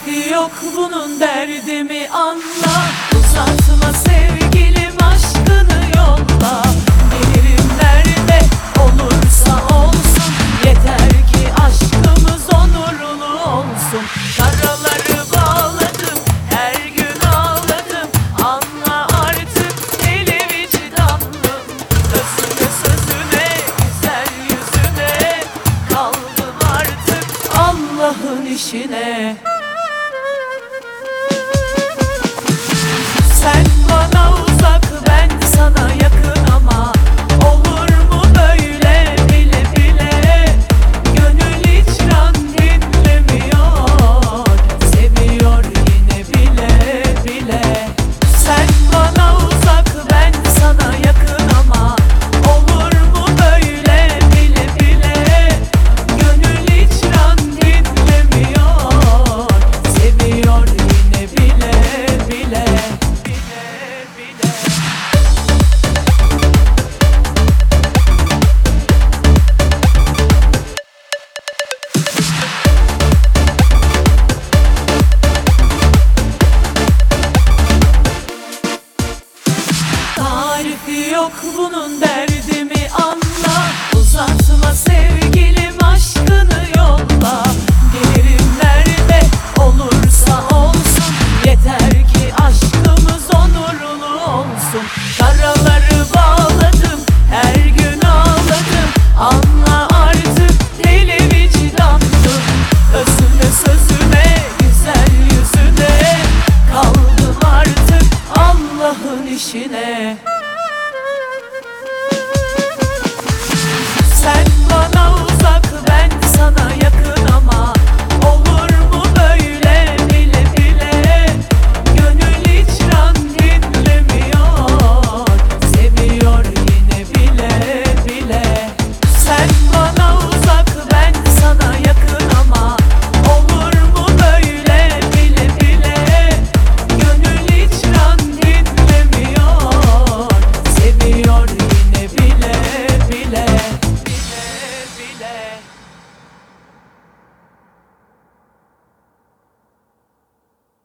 Tarifi yok bunun, derdimi anla. Uzatma sevgilim, aşkını yolla. Gelirim nerede olursa olsun, yeter ki aşkımız onurlu olsun. Karaları bağladım, her gün ağladım. Anla artık eli vicdanlım. Sözüne sözüne, güzel yüzüne kaldım artık Allah'ın işine. Sen bana uzak, ben sana yakın ama olur mu böyle bile bile? Gönül hiç can dinlemiyor, seviyor yine bile bile. Sen bana uzak, ben sana yakın ama olur mu böyle bile bile? Gönül hiç can dinlemiyor, seviyor yine bile bile. Tarifi yok bunun,